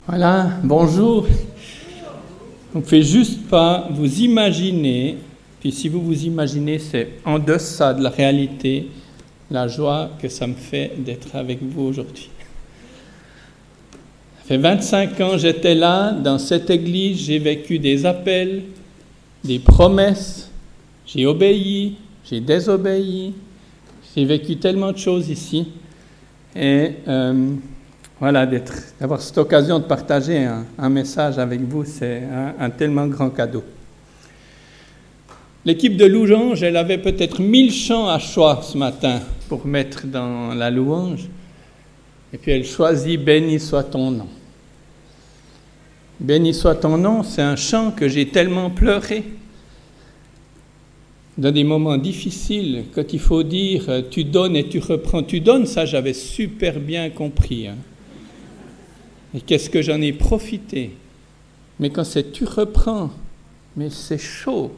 Voilà, bonjour. Vous ne pouvez juste pas vous imaginer, puis si vous vous imaginez, c'est en deçà de la réalité, la joie que ça me fait d'être avec vous aujourd'hui. Ça fait 25 ans que j'étais là, dans cette église, j'ai vécu des appels, des promesses, j'ai obéi, j'ai désobéi, j'ai vécu tellement de choses ici. Et voilà, d'avoir cette occasion de partager un message avec vous, c'est un tellement grand cadeau. L'équipe de louange, elle avait peut-être 1000 chants à choix ce matin pour mettre dans la louange. Et puis elle choisit « Béni soit ton nom ». « Béni soit ton nom », c'est un chant que j'ai tellement pleuré. Dans des moments difficiles, quand il faut dire « tu donnes et tu reprends », tu donnes, ça j'avais super bien compris. Et qu'est-ce que j'en ai profité. Mais quand c'est « tu reprends », mais c'est chaud.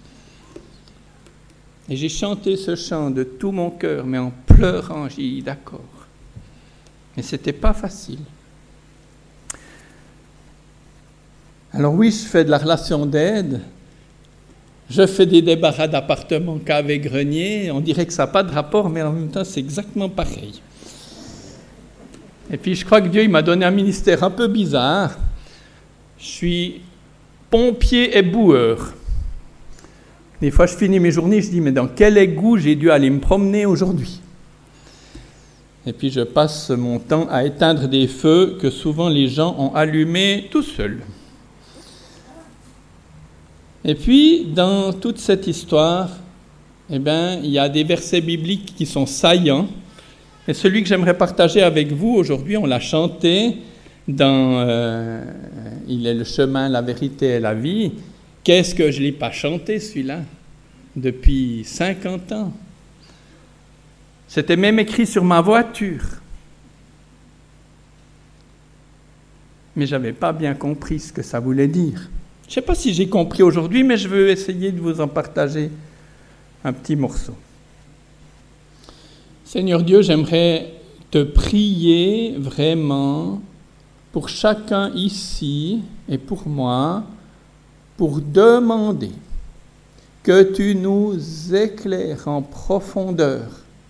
Et j'ai chanté ce chant de tout mon cœur, mais en pleurant, j'ai dit « d'accord ». Mais ce n'était pas facile. Alors oui, je fais de la relation d'aide. Je fais des débarras d'appartements cave et grenier. On dirait que ça n'a pas de rapport, mais en même temps, c'est exactement pareil. Et puis, je crois que Dieu il m'a donné un ministère un peu bizarre. Je suis pompier et boueur. Des fois, je finis mes journées, je dis, mais dans quel égout j'ai dû aller me promener aujourd'hui? Et puis, je passe mon temps à éteindre des feux que souvent les gens ont allumés tout seuls. Et puis, dans toute cette histoire, il y a des versets bibliques qui sont saillants. Et celui que j'aimerais partager avec vous aujourd'hui, on l'a chanté dans Il est le chemin, la vérité et la vie. Qu'est-ce que je ne l'ai pas chanté, celui-là, depuis 50 ans? C'était même écrit sur ma voiture. Mais je n'avais pas bien compris ce que ça voulait dire. Je ne sais pas si j'ai compris aujourd'hui, mais je veux essayer de vous en partager un petit morceau. Seigneur Dieu, j'aimerais te prier vraiment pour chacun ici et pour moi, pour demander que tu nous éclaires en profondeur.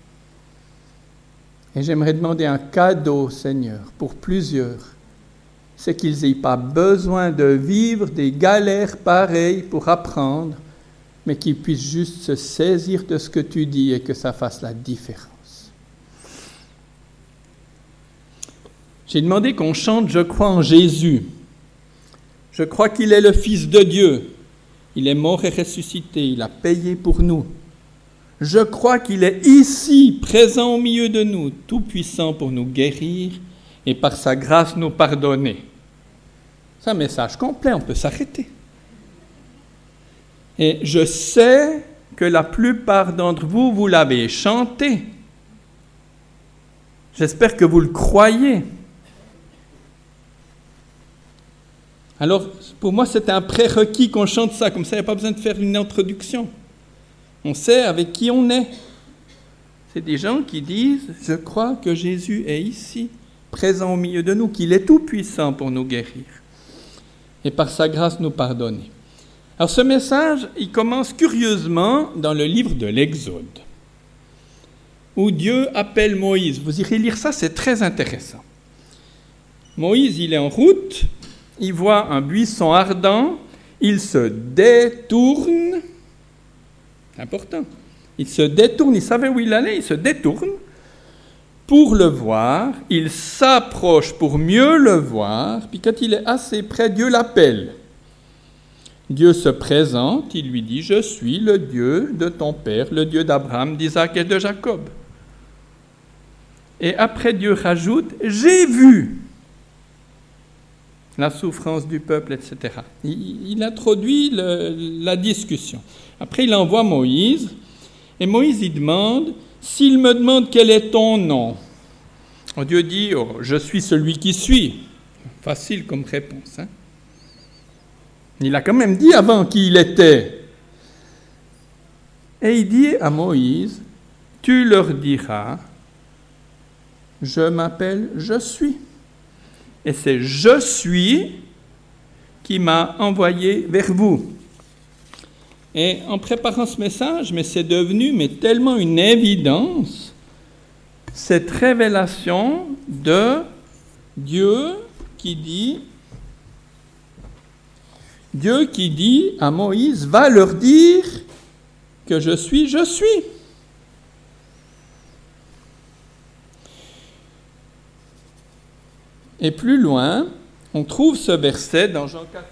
Et j'aimerais demander un cadeau, Seigneur, pour plusieurs. C'est qu'ils n'aient pas besoin de vivre des galères pareilles pour apprendre, mais qu'ils puissent juste se saisir de ce que tu dis et que ça fasse la différence. J'ai demandé qu'on chante « Je crois en Jésus ». Je crois qu'il est le Fils de Dieu. Il est mort et ressuscité. Il a payé pour nous. Je crois qu'il est ici, présent au milieu de nous, tout-puissant pour nous guérir et par sa grâce nous pardonner. C'est un message complet, on peut s'arrêter. Et je sais que la plupart d'entre vous, vous l'avez chanté. J'espère que vous le croyez. Alors, pour moi, c'est un prérequis qu'on chante ça, comme ça, il n'y a pas besoin de faire une introduction. On sait avec qui on est. C'est des gens qui disent « Je crois que Jésus est ici, présent au milieu de nous, qu'il est tout-puissant pour nous guérir et par sa grâce nous pardonner. » Alors ce message, il commence curieusement dans le livre de l'Exode, où Dieu appelle Moïse. Vous irez lire ça, c'est très intéressant. Moïse, il est en route, il voit un buisson ardent, il se détourne. C'est important. Il se détourne, il savait où il allait, il se détourne pour le voir, il s'approche pour mieux le voir, puis quand il est assez près, Dieu l'appelle. Dieu se présente, il lui dit « Je suis le Dieu de ton père, le Dieu d'Abraham, d'Isaac et de Jacob. » Et après Dieu rajoute « J'ai vu la souffrance du peuple, etc. » Il introduit la discussion. Après, il envoie Moïse, et Moïse, il demande « S'il me demande quel est ton nom ?» Dieu dit « Oh, je suis celui qui suis. » Facile comme réponse. Hein? Il a quand même dit avant qui il était. Et il dit à Moïse « Tu leur diras, je m'appelle Je suis. » et c'est « Je suis » qui m'a envoyé vers vous. Et en préparant ce message, mais c'est devenu tellement une évidence, cette révélation de Dieu qui dit à Moïse, va leur dire que je suis. Et plus loin, on trouve ce verset dans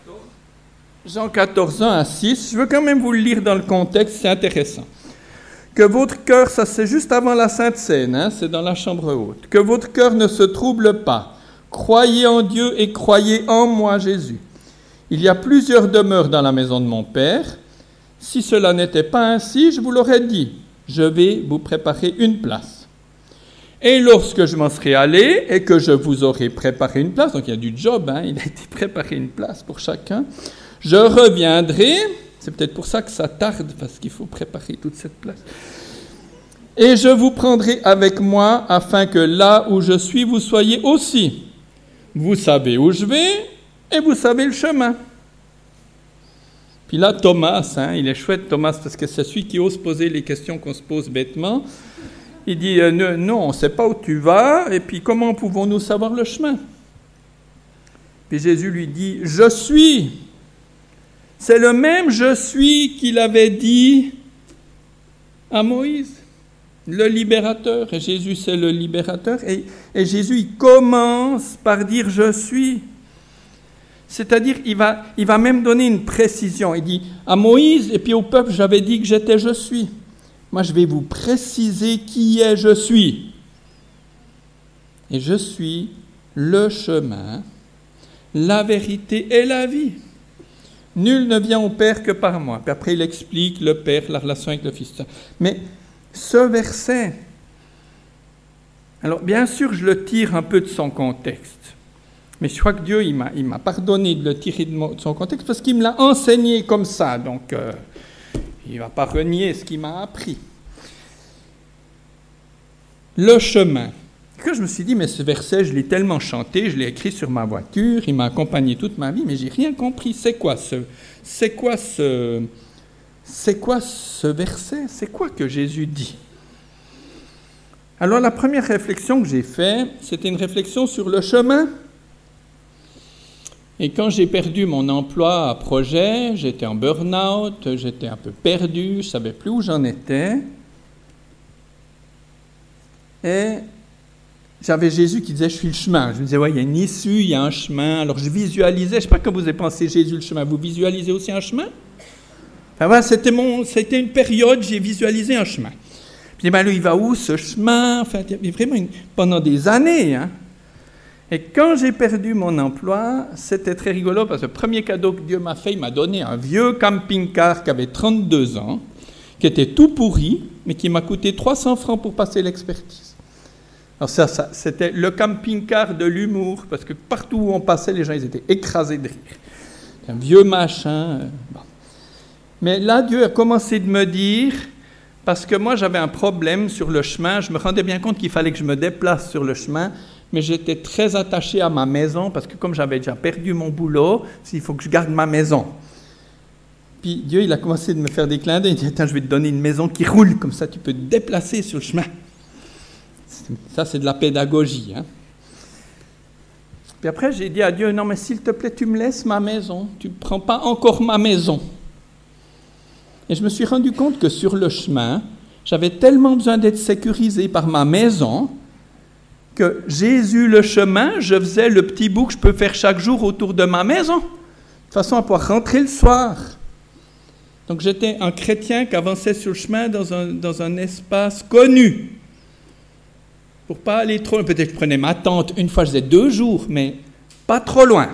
Jean 14, 1 à 6. Je veux quand même vous le lire dans le contexte, c'est intéressant. Que votre cœur, ça c'est juste avant la Sainte Seine, c'est dans la chambre haute. Que votre cœur ne se trouble pas. Croyez en Dieu et croyez en moi, Jésus. Il y a plusieurs demeures dans la maison de mon Père. Si cela n'était pas ainsi, je vous l'aurais dit. Je vais vous préparer une place. Et lorsque je m'en serai allé et que je vous aurai préparé une place, donc il y a du job, il a été préparé une place pour chacun, je reviendrai, c'est peut-être pour ça que ça tarde, parce qu'il faut préparer toute cette place, et je vous prendrai avec moi afin que là où je suis, vous soyez aussi. Vous savez où je vais et vous savez le chemin. Puis là, Thomas, il est chouette Thomas, parce que c'est celui qui ose poser les questions qu'on se pose bêtement. Il dit, non, on ne sait pas où tu vas, et puis comment pouvons-nous savoir le chemin? Puis Jésus lui dit, je suis. C'est le même je suis qu'il avait dit à Moïse, le libérateur. Et Jésus, c'est le libérateur. Et Jésus, il commence par dire je suis. C'est-à-dire, il va même donner une précision. Il dit, à Moïse et puis au peuple, j'avais dit que j'étais je suis. Moi, je vais vous préciser qui est je suis. Et je suis le chemin, la vérité et la vie. Nul ne vient au Père que par moi. Puis après, il explique le Père, la relation avec le Fils. Mais ce verset, alors bien sûr, je le tire un peu de son contexte. Mais je crois que Dieu, il m'a pardonné de le tirer de son contexte parce qu'il me l'a enseigné comme ça. Donc, il ne va pas renier ce qu'il m'a appris. Le chemin. Que je me suis dit, mais ce verset, je l'ai tellement chanté, je l'ai écrit sur ma voiture, il m'a accompagné toute ma vie, mais j'ai rien compris. C'est quoi ce verset? C'est quoi que Jésus dit? Alors la première réflexion que j'ai faite, c'était une réflexion sur le chemin. Et quand j'ai perdu mon emploi à projet, j'étais en burn-out, j'étais un peu perdu, je ne savais plus où j'en étais. Et j'avais Jésus qui disait « je suis le chemin ». Je me disais « ouais, il y a une issue, il y a un chemin ». Alors je visualisais, je ne sais pas quand vous avez pensé Jésus le chemin, vous visualisez aussi un chemin? Enfin voilà, c'était une période, j'ai visualisé un chemin. Puis ben, lui, il va où ce chemin? Enfin, vraiment pendant des années, Et quand j'ai perdu mon emploi, c'était très rigolo parce que le premier cadeau que Dieu m'a fait, il m'a donné un vieux camping-car qui avait 32 ans, qui était tout pourri, mais qui m'a coûté 300 francs pour passer l'expertise. Alors ça, c'était le camping-car de l'humour, parce que partout où on passait, les gens ils étaient écrasés de rire. Un vieux machin. Bon. Mais là, Dieu a commencé de me dire, parce que moi j'avais un problème sur le chemin, je me rendais bien compte qu'il fallait que je me déplace sur le chemin, mais j'étais très attaché à ma maison, parce que comme j'avais déjà perdu mon boulot, il faut que je garde ma maison. Puis Dieu, il a commencé de me faire des clins d'œil, il dit, attends, je vais te donner une maison qui roule, comme ça tu peux te déplacer sur le chemin. Ça, c'est de la pédagogie. Puis après, j'ai dit à Dieu, non, mais s'il te plaît, tu me laisses ma maison, tu ne prends pas encore ma maison. Et je me suis rendu compte que sur le chemin, j'avais tellement besoin d'être sécurisé par ma maison, que Jésus, le chemin, je faisais le petit bout que je peux faire chaque jour autour de ma maison, de façon à pouvoir rentrer le soir. Donc j'étais un chrétien qui avançait sur le chemin dans un espace connu. Pour pas aller trop loin. Peut-être que je prenais ma tente, une fois je faisais 2 jours, mais pas trop loin.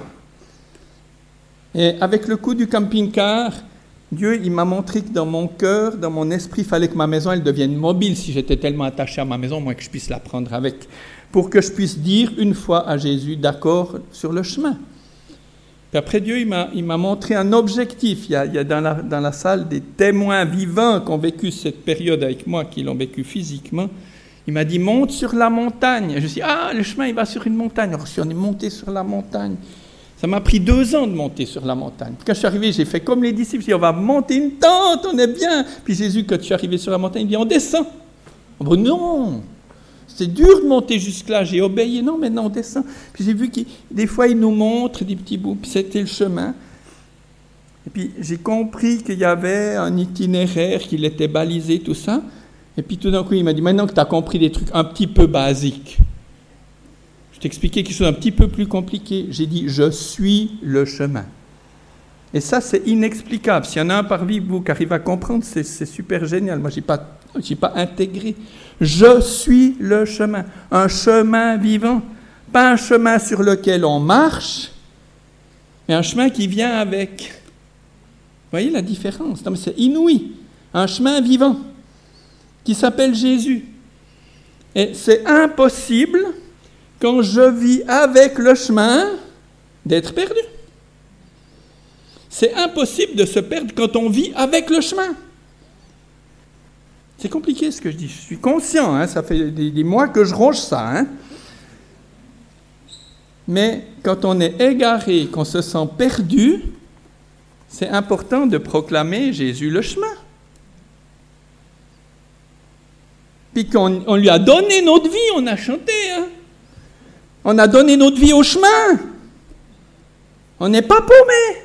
Et avec le coup du camping-car, Dieu, il m'a montré que dans mon cœur, dans mon esprit, il fallait que ma maison, elle devienne mobile. Si j'étais tellement attaché à ma maison, moi, que je puisse la prendre avec. Pour que je puisse dire une fois à Jésus, d'accord, sur le chemin. Puis après, Dieu, il m'a montré un objectif. Il y a dans la salle des témoins vivants qui ont vécu cette période avec moi, qui l'ont vécu physiquement. Il m'a dit, monte sur la montagne. Et je me suis dit, le chemin, il va sur une montagne. Alors, si on est monté sur la montagne, ça m'a pris 2 ans de monter sur la montagne. Puis quand je suis arrivé, j'ai fait comme les disciples, j'ai dit, on va monter une tente, on est bien. Puis Jésus, quand je suis arrivé sur la montagne, il dit, on descend. Oh, non, c'est dur de monter jusque-là, j'ai obéi. Non, maintenant on descend. Puis j'ai vu que des fois, il nous montre des petits bouts, puis c'était le chemin. Et puis j'ai compris qu'il y avait un itinéraire, qu'il était balisé, tout ça. Et puis tout d'un coup, il m'a dit, maintenant que tu as compris des trucs un petit peu basiques, je t'expliquais quelque chose un petit peu plus compliqué. J'ai dit, je suis le chemin. Et ça, c'est inexplicable. S'il y en a un parmi vous qui arrive à comprendre, c'est super génial. Moi, je n'ai pas intégré. Je suis le chemin. Un chemin vivant. Pas un chemin sur lequel on marche, mais un chemin qui vient avec. Vous voyez la différence? Non, mais c'est inouï. Un chemin vivant qui s'appelle Jésus. Et c'est impossible, quand je vis avec le chemin, d'être perdu. C'est impossible de se perdre quand on vit avec le chemin. C'est compliqué ce que je dis, je suis conscient, ça fait des mois que je ronge ça. Mais quand on est égaré, qu'on se sent perdu, c'est important de proclamer Jésus le chemin. Puis qu'on lui a donné notre vie, on a chanté. On a donné notre vie au chemin. On n'est pas paumé.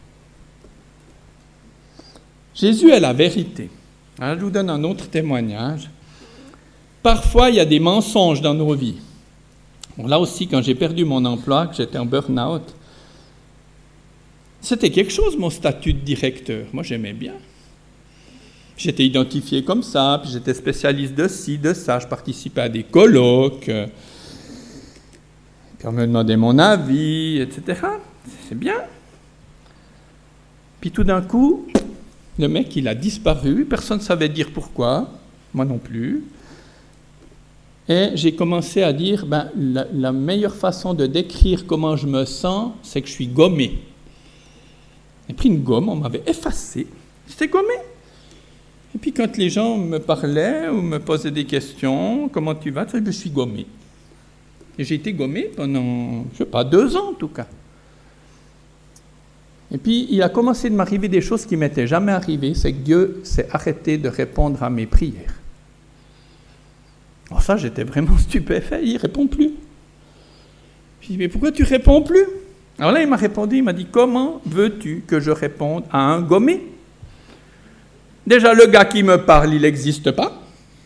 Jésus est la vérité. Alors, je vous donne un autre témoignage. Parfois, il y a des mensonges dans nos vies. Bon, là aussi, quand j'ai perdu mon emploi, que j'étais en burn-out, c'était quelque chose, mon statut de directeur. Moi, j'aimais bien. J'étais identifié comme ça, puis j'étais spécialiste de ci, de ça. Je participais à des colloques. Puis on me demandait mon avis, etc. C'est bien. Puis tout d'un coup, le mec, il a disparu. Personne ne savait dire pourquoi. Moi non plus. Et j'ai commencé à dire, la meilleure façon de décrire comment je me sens, c'est que je suis gommé. J'ai pris une gomme, on m'avait effacé. J'étais gommé. Et puis quand les gens me parlaient ou me posaient des questions, comment tu vas? Je suis gommé. Et j'ai été gommé pendant, 2 ans en tout cas. Et puis il a commencé de m'arriver des choses qui ne m'étaient jamais arrivées, c'est que Dieu s'est arrêté de répondre à mes prières. Alors ça, j'étais vraiment stupéfait, il ne répond plus. Je dis, mais pourquoi tu ne réponds plus? Alors là, il m'a répondu, il m'a dit, comment veux-tu que je réponde à un gommé? Déjà, le gars qui me parle, il n'existe pas.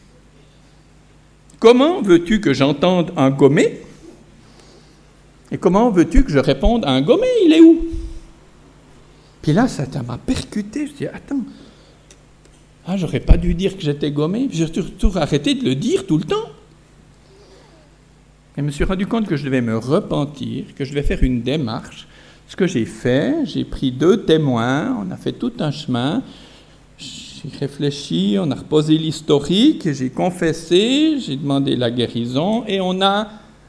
Comment veux-tu que j'entende un gommé? Et comment veux-tu que je réponde à un gommé? Il est où? Puis là, ça m'a percuté. Je dis, attends, j'aurais pas dû dire que j'étais gommé. J'ai surtout arrêté de le dire tout le temps. Et je me suis rendu compte que je devais me repentir, que je devais faire une démarche. Ce que j'ai fait, j'ai pris 2 témoins, on a fait tout un chemin. J'ai réfléchi, on a reposé l'historique, j'ai confessé, j'ai demandé la guérison et on a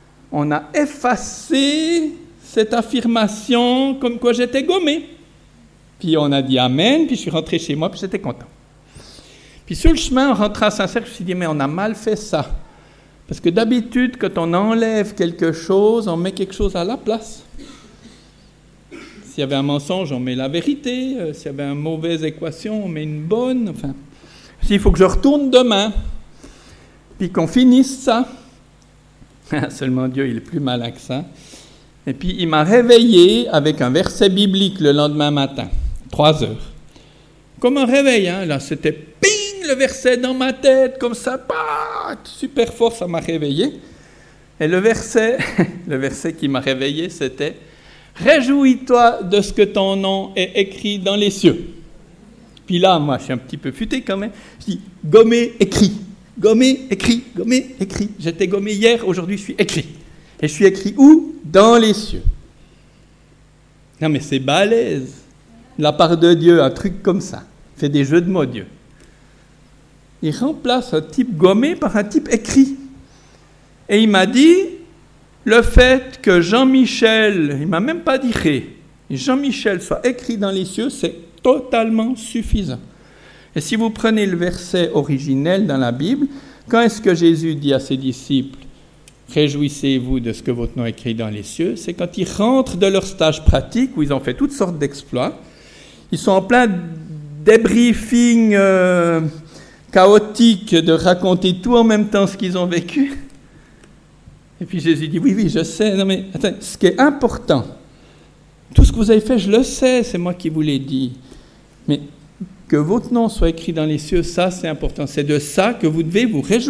effacé cette affirmation comme quoi j'étais gommé. Puis on a dit Amen, puis je suis rentré chez moi, puis j'étais content. Puis sur le chemin, en rentrant à Saint-Cerf, je me suis dit, mais on a mal fait ça. Parce que d'habitude, quand on enlève quelque chose, on met quelque chose à la place. S'il y avait un mensonge, on met la vérité. S'il y avait une mauvaise équation, on met une bonne. Enfin, il faut que je retourne demain, puis qu'on finisse ça. Seulement Dieu, il est plus malin que ça. Et puis, il m'a réveillé avec un verset biblique le lendemain matin, 3 heures. Comme un réveil, là, c'était ping, le verset dans ma tête, comme ça, super fort, ça m'a réveillé. Et le verset qui m'a réveillé, c'était « Réjouis-toi de ce que ton nom est écrit dans les cieux. » Puis là, moi, je suis un petit peu futé quand même. Je dis « Gommé, écrit. Gommé, écrit. Gommé, écrit. » J'étais gommé hier, aujourd'hui, je suis écrit. Et je suis écrit où? Dans les cieux. Non, mais c'est balèze. De la part de Dieu, un truc comme ça. Il fait des jeux de mots, Dieu. Il remplace un type gommé par un type écrit. Et il m'a dit, le fait que Jean-Michel, il ne m'a même pas dit Ré, Jean-Michel soit écrit dans les cieux, c'est totalement suffisant. Et si vous prenez le verset originel dans la Bible, Quand est-ce que Jésus dit à ses disciples « Réjouissez-vous de ce que votre nom est écrit dans les cieux », c'est quand ils rentrent de leur stage pratique, où ils ont fait toutes sortes d'exploits. Ils sont en plein débriefing chaotique de raconter tout en même temps ce qu'ils ont vécu. Et puis Jésus dit « Oui, je sais. Non mais attends, ce qui est important, tout ce que vous avez fait, je le sais, c'est moi qui vous l'ai dit. Mais que votre nom soit écrit dans les cieux, ça c'est important. C'est de ça que vous devez vous réjouir. »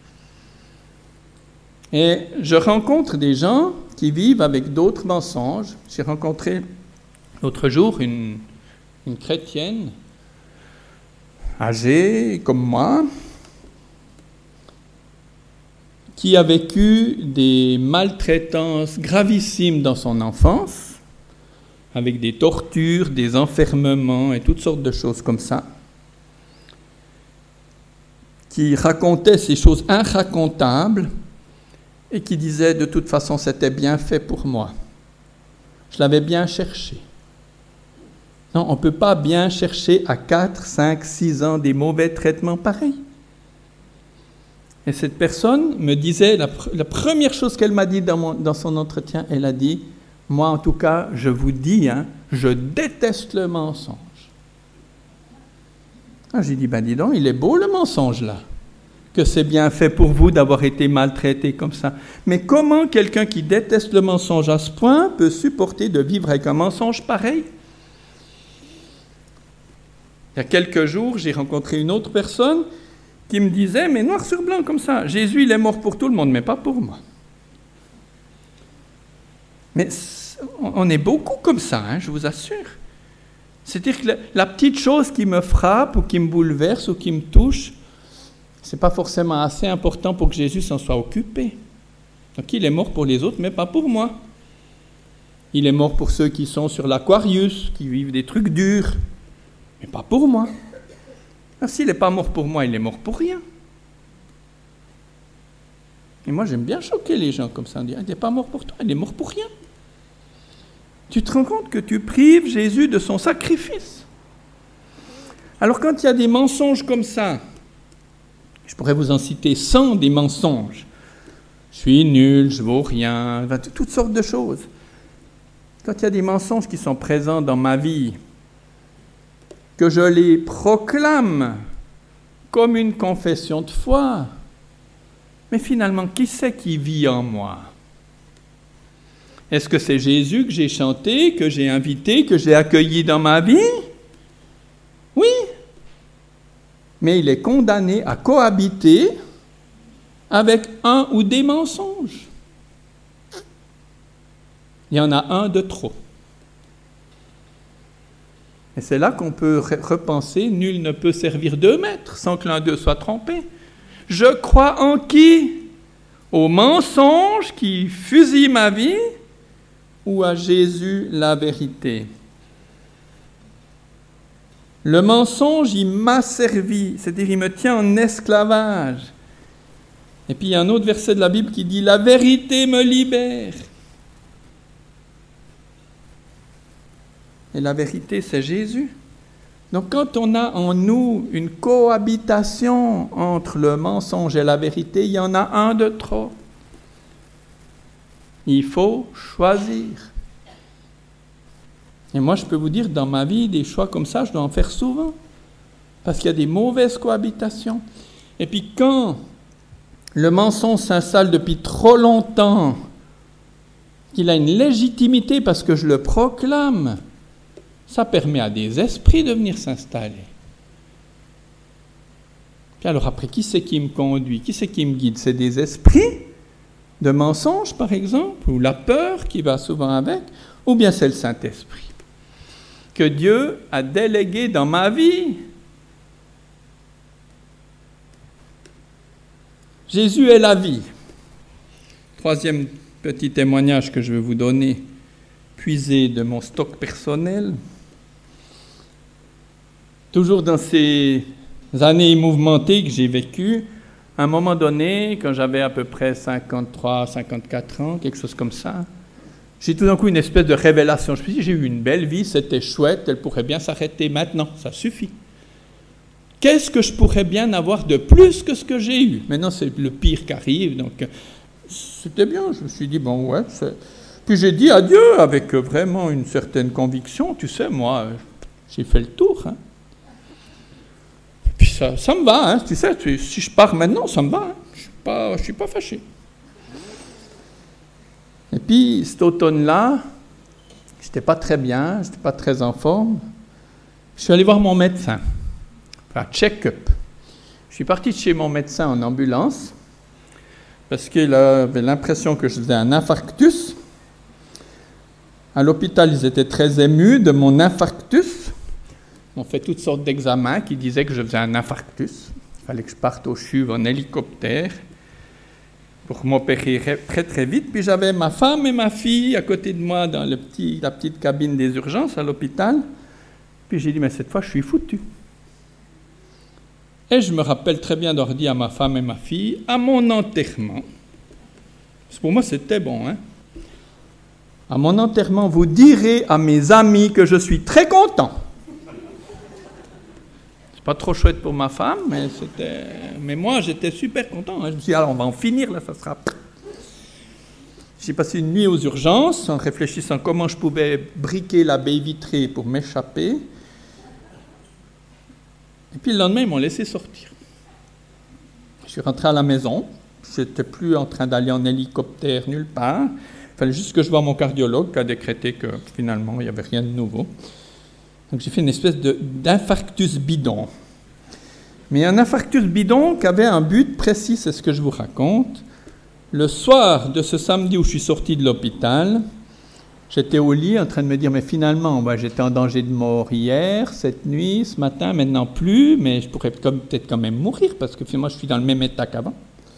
Et je rencontre des gens qui vivent avec d'autres mensonges. J'ai rencontré l'autre jour une chrétienne âgée comme moi qui a vécu des maltraitances gravissimes dans son enfance, avec des tortures, des enfermements et toutes sortes de choses comme ça, qui racontait ces choses irracontables et qui disait de toute façon c'était bien fait pour moi. Je l'avais bien cherché. Non, on ne peut pas bien chercher à 4, 5, 6 ans des mauvais traitements pareils. Et cette personne me disait, la première chose qu'elle m'a dit dans son entretien, elle a dit « Moi en tout cas, je vous dis, je déteste le mensonge. » J'ai dit « Ben dis donc, il est beau le mensonge là, que c'est bien fait pour vous d'avoir été maltraité comme ça. Mais comment quelqu'un qui déteste le mensonge à ce point peut supporter de vivre avec un mensonge pareil ?» Il y a quelques jours, j'ai rencontré une autre personne qui me disait, mais noir sur blanc comme ça, Jésus il est mort pour tout le monde, mais pas pour moi. Mais on est beaucoup comme ça, je vous assure. C'est-à-dire que la petite chose qui me frappe ou qui me bouleverse ou qui me touche, c'est pas forcément assez important pour que Jésus s'en soit occupé. Donc il est mort pour les autres, mais pas pour moi. Il est mort pour ceux qui sont sur l'Aquarius, qui vivent des trucs durs, mais pas pour moi. Alors, s'il n'est pas mort pour moi, il est mort pour rien. Et moi, j'aime bien choquer les gens comme ça. On dit, il n'est pas mort pour toi, il est mort pour rien. Tu te rends compte que tu prives Jésus de son sacrifice. Alors, quand il y a des mensonges comme ça, je pourrais vous en citer 100 des mensonges. Je suis nul, je vaux rien, toutes sortes de choses. Quand il y a des mensonges qui sont présents dans ma vie, que je les proclame comme une confession de foi. Mais finalement, qui c'est qui vit en moi? Est-ce que c'est Jésus que j'ai chanté, que j'ai invité, que j'ai accueilli dans ma vie? Oui. Mais il est condamné à cohabiter avec un ou des mensonges. Il y en a un de trop. Et c'est là qu'on peut repenser, nul ne peut servir 2 maîtres sans que l'un d'eux soit trompé. Je crois en qui? Au mensonge qui fusille ma vie ou à Jésus la vérité? Le mensonge, il m'a servi, c'est-à-dire il me tient en esclavage. Et puis il y a un autre verset de la Bible qui dit « La vérité me libère ». Et la vérité, c'est Jésus. Donc quand on a en nous une cohabitation entre le mensonge et la vérité, il y en a un de trop. Il faut choisir. Et moi, je peux vous dire, dans ma vie, des choix comme ça, je dois en faire souvent. Parce qu'il y a des mauvaises cohabitations. Et puis quand le mensonge s'installe depuis trop longtemps, qu'il a une légitimité parce que je le proclame, ça permet à des esprits de venir s'installer. Puis alors après, qui c'est qui me conduit? Qui c'est qui me guide? C'est des esprits de mensonges, par exemple, ou la peur qui va souvent avec, ou bien c'est le Saint-Esprit que Dieu a délégué dans ma vie. Jésus est la vie. 3e petit témoignage que je vais vous donner, puisé de mon stock personnel. Toujours dans ces années mouvementées que j'ai vécues, à un moment donné, quand j'avais à peu près 53, 54 ans, quelque chose comme ça, j'ai tout d'un coup une espèce de révélation. Je me suis dit, j'ai eu une belle vie, c'était chouette, elle pourrait bien s'arrêter maintenant, ça suffit. Qu'est-ce que je pourrais bien avoir de plus que ce que j'ai eu? Maintenant, c'est le pire qui arrive, donc c'était bien. Je me suis dit, bon, ouais. Puis j'ai dit adieu avec vraiment une certaine conviction. Tu sais, moi, j'ai fait le tour. Hein. Puis ça me va, hein, tu sais, si je pars maintenant, ça me va. Hein. Je suis pas fâché. Et puis, cet automne-là, j'étais pas très bien, j'étais pas très en forme. Je suis allé voir mon médecin. Enfin, check-up. Je suis parti de chez mon médecin en ambulance parce qu'il avait l'impression que je faisais un infarctus. À l'hôpital, ils étaient très émus de mon infarctus. Ils ont fait toutes sortes d'examens qui disaient que je faisais un infarctus. Il fallait que je parte au CHUV en hélicoptère pour m'opérer très très vite. Puis j'avais ma femme et ma fille à côté de moi dans la petite cabine des urgences à l'hôpital. Puis j'ai dit, mais cette fois, je suis foutu. Et je me rappelle très bien d'avoir dit à ma femme et ma fille, à mon enterrement, parce que pour moi c'était bon, hein, à mon enterrement, vous direz à mes amis que je suis très content. C'est pas trop chouette pour ma femme, mais moi j'étais super content. Hein. Je me suis dit, alors on va en finir, là, ça sera... J'ai passé une nuit aux urgences en réfléchissant comment je pouvais briquer la baie vitrée pour m'échapper. Et puis le lendemain, ils m'ont laissé sortir. Je suis rentré à la maison. Je n'étais plus en train d'aller en hélicoptère nulle part. Il fallait juste que je voie mon cardiologue qui a décrété que finalement, il n'y avait rien de nouveau. Donc j'ai fait une espèce d'infarctus bidon. Mais un infarctus bidon qui avait un but précis, c'est ce que je vous raconte. Le soir de ce samedi où je suis sorti de l'hôpital, j'étais au lit en train de me dire, mais finalement, j'étais en danger de mort hier, cette nuit, ce matin, maintenant plus, mais je pourrais peut-être quand même mourir parce que finalement, je suis dans le même état qu'avant.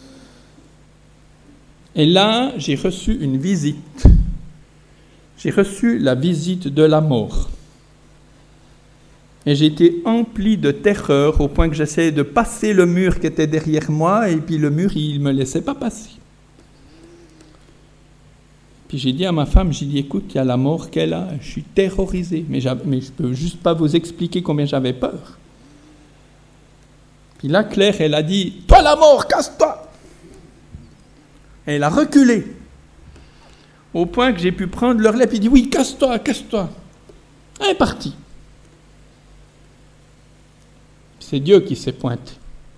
Et là, j'ai reçu une visite. J'ai reçu la visite de la mort. Et j'ai été empli de terreur au point que j'essayais de passer le mur qui était derrière moi et puis le mur, il ne me laissait pas passer. Puis j'ai dit à ma femme, écoute, il y a la mort qu'elle a, je suis terrorisé, mais je ne peux juste pas vous expliquer combien j'avais peur. Puis là, Claire, elle a dit, toi la mort, casse-toi. Et elle a reculé, au point que j'ai pu prendre le relais, puis dit, oui, casse-toi, casse-toi. Elle est partie. C'est Dieu qui s'est pointé.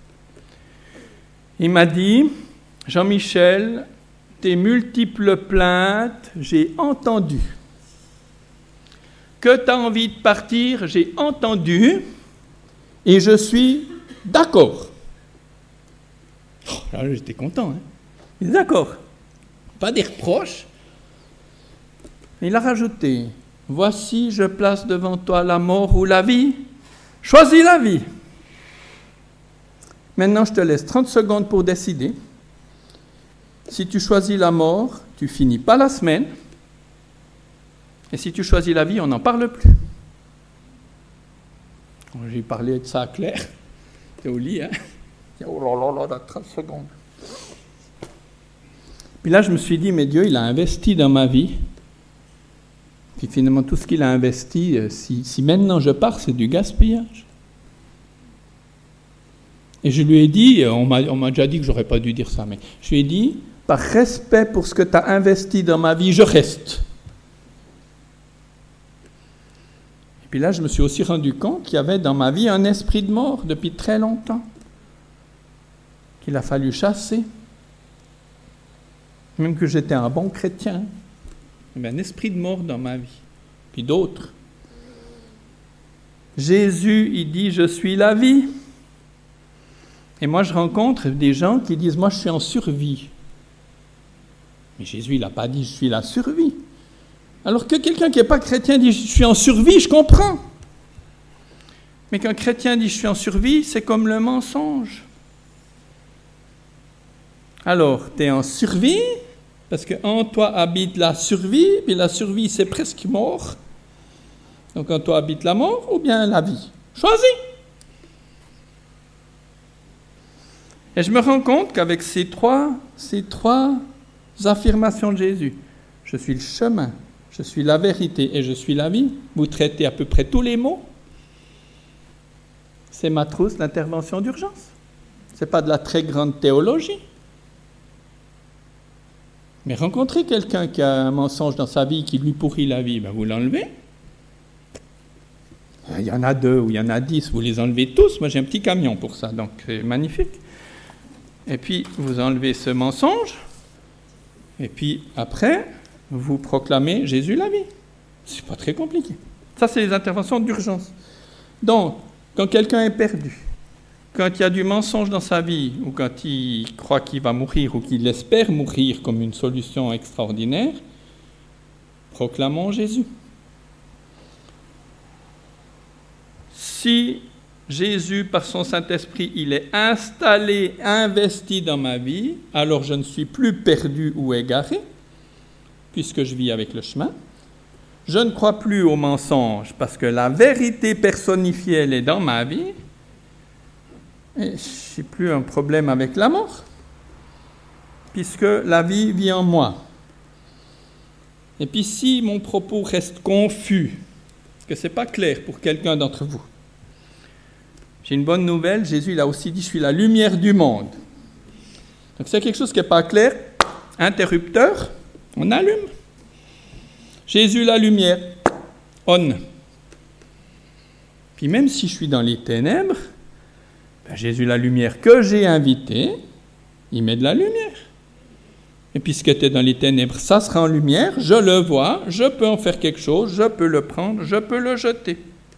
Il m'a dit, Jean-Michel, tes multiples plaintes, j'ai entendu. Que tu as envie de partir, j'ai entendu et je suis d'accord. Oh, là, j'étais content. Hein. Il est d'accord. Pas des reproches. Il a rajouté, voici, je place devant toi la mort ou la vie. Choisis la vie. Maintenant, je te laisse 30 secondes pour décider. Si tu choisis la mort, tu finis pas la semaine. Et si tu choisis la vie, on n'en parle plus. J'ai parlé de ça à Claire. T'es au lit, hein? Oh là là, 30 secondes. Puis là, je me suis dit, mais Dieu, il a investi dans ma vie. Puis finalement, tout ce qu'il a investi, si maintenant je pars, c'est du gaspillage. Et je lui ai dit, on m'a déjà dit que j'aurais pas dû dire ça, mais je lui ai dit, par respect pour ce que tu as investi dans ma vie, je reste. Et puis là, je me suis aussi rendu compte qu'il y avait dans ma vie un esprit de mort depuis très longtemps, qu'il a fallu chasser. Même que j'étais un bon chrétien, il y avait un esprit de mort dans ma vie, puis d'autres. Jésus, il dit, je suis la vie. Et moi, je rencontre des gens qui disent, moi, je suis en survie. Mais Jésus, il n'a pas dit, je suis la survie. Alors que quelqu'un qui n'est pas chrétien dit, je suis en survie, je comprends. Mais qu'un chrétien dit, je suis en survie, c'est comme le mensonge. Alors, tu es en survie, parce qu'en toi habite la survie, puis la survie, c'est presque mort. Donc, en toi habite la mort ou bien la vie. Choisis. Et je me rends compte qu'avec ces trois affirmations de Jésus, je suis le chemin, je suis la vérité et je suis la vie, vous traitez à peu près tous les mots. C'est ma trousse, l'intervention d'urgence. Ce n'est pas de la très grande théologie. Mais rencontrer quelqu'un qui a un mensonge dans sa vie, qui lui pourrit la vie, ben vous l'enlevez. Il y en a 2 ou il y en a 10, vous les enlevez tous. Moi, j'ai un petit camion pour ça, donc c'est magnifique. Et puis, vous enlevez ce mensonge. Et puis, après, vous proclamez Jésus la vie. C'est pas très compliqué. Ça, c'est les interventions d'urgence. Donc, quand quelqu'un est perdu, quand il y a du mensonge dans sa vie, ou quand il croit qu'il va mourir, ou qu'il espère mourir comme une solution extraordinaire, proclamons Jésus. Si Jésus, par son Saint-Esprit, il est installé, investi dans ma vie, alors je ne suis plus perdu ou égaré, puisque je vis avec le chemin. Je ne crois plus au mensonge, parce que la vérité personnifiée, elle est dans ma vie. Et je n'ai plus un problème avec la mort, puisque la vie vit en moi. Et puis si mon propos reste confus, parce que ce n'est pas clair pour quelqu'un d'entre vous, j'ai une bonne nouvelle, Jésus il a aussi dit « Je suis la lumière du monde ». Donc c'est quelque chose qui n'est pas clair, interrupteur, on allume. Jésus la lumière, on. Puis même si je suis dans les ténèbres, ben Jésus la lumière que j'ai invité, il met de la lumière. Et puis ce qui était dans les ténèbres, ça sera en lumière, je le vois, je peux en faire quelque chose, je peux le prendre, je peux le jeter.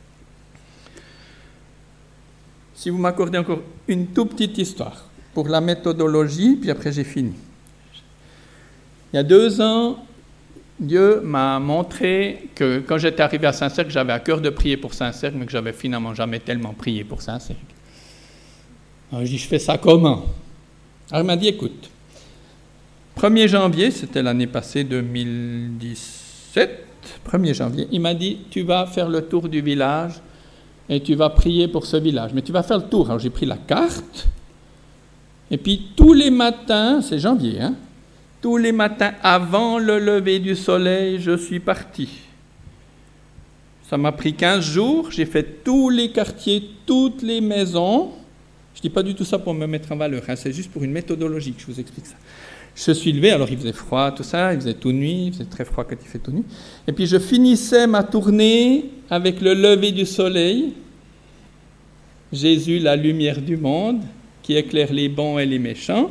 Si vous m'accordez encore une toute petite histoire pour la méthodologie, puis après j'ai fini. Il y a 2 ans, Dieu m'a montré que quand j'étais arrivé à Saint-Cergue, j'avais à cœur de prier pour Saint-Cergue, mais que j'avais finalement jamais tellement prié pour Saint-Cergue. Alors je dis, je fais ça comment? Alors il m'a dit, écoute, 1er janvier, c'était l'année passée, 2017, 1er janvier, il m'a dit, tu vas faire le tour du village et tu vas prier pour ce village. Mais tu vas faire le tour. Alors j'ai pris la carte, et puis tous les matins, c'est janvier, hein, tous les matins avant le lever du soleil, je suis parti. Ça m'a pris 15 jours, j'ai fait tous les quartiers, toutes les maisons. Je ne dis pas du tout ça pour me mettre en valeur, hein, c'est juste pour une méthodologie que je vous explique ça. Je suis levé, alors il faisait froid, tout ça, il faisait tout nuit, il faisait très froid quand il fait tout nuit. Et puis je finissais ma tournée avec le lever du soleil. Jésus, la lumière du monde, qui éclaire les bons et les méchants.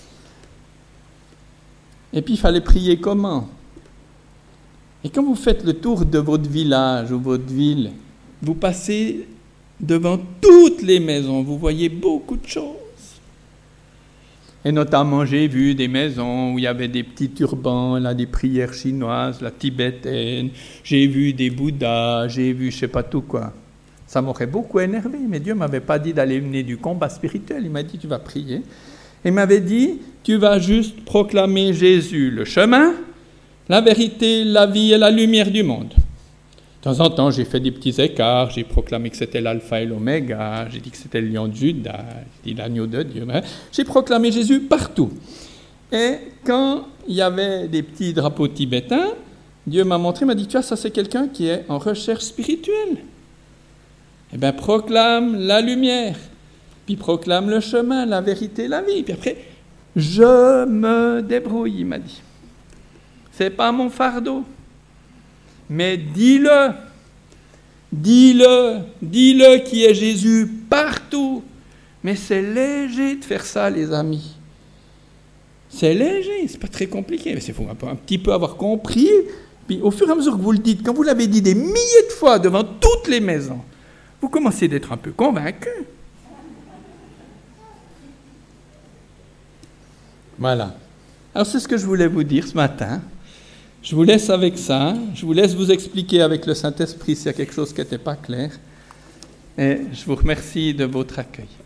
Et puis il fallait prier comment? Et quand vous faites le tour de votre village ou votre ville, vous passez devant toutes les maisons, vous voyez beaucoup de choses. Et notamment, j'ai vu des maisons où il y avait des petits turbans, là, des prières chinoises, la tibétaine. J'ai vu des bouddhas, j'ai vu je ne sais pas tout quoi. Ça m'aurait beaucoup énervé, mais Dieu ne m'avait pas dit d'aller mener du combat spirituel. Il m'a dit, tu vas prier. Et il m'avait dit, tu vas juste proclamer Jésus, le chemin, la vérité, la vie et la lumière du monde. De temps en temps, j'ai fait des petits écarts, j'ai proclamé que c'était l'alpha et l'oméga, j'ai dit que c'était le lion de Juda, j'ai dit l'agneau de Dieu. J'ai proclamé Jésus partout. Et quand il y avait des petits drapeaux tibétains, Dieu m'a montré, m'a dit, tu vois, ça c'est quelqu'un qui est en recherche spirituelle. Eh bien, proclame la lumière, puis proclame le chemin, la vérité, la vie. Puis après, je me débrouille, il m'a dit. C'est pas mon fardeau. Mais dis-le qui est Jésus partout. Mais c'est léger de faire ça, les amis. C'est léger, c'est pas très compliqué. Mais il faut un petit peu avoir compris. Puis au fur et à mesure que vous le dites, quand vous l'avez dit des milliers de fois devant toutes les maisons, vous commencez d'être un peu convaincu. Voilà. Alors c'est ce que je voulais vous dire ce matin. Je vous laisse avec ça, je vous laisse vous expliquer avec le Saint-Esprit s'il y a quelque chose qui n'était pas clair. Et je vous remercie de votre accueil.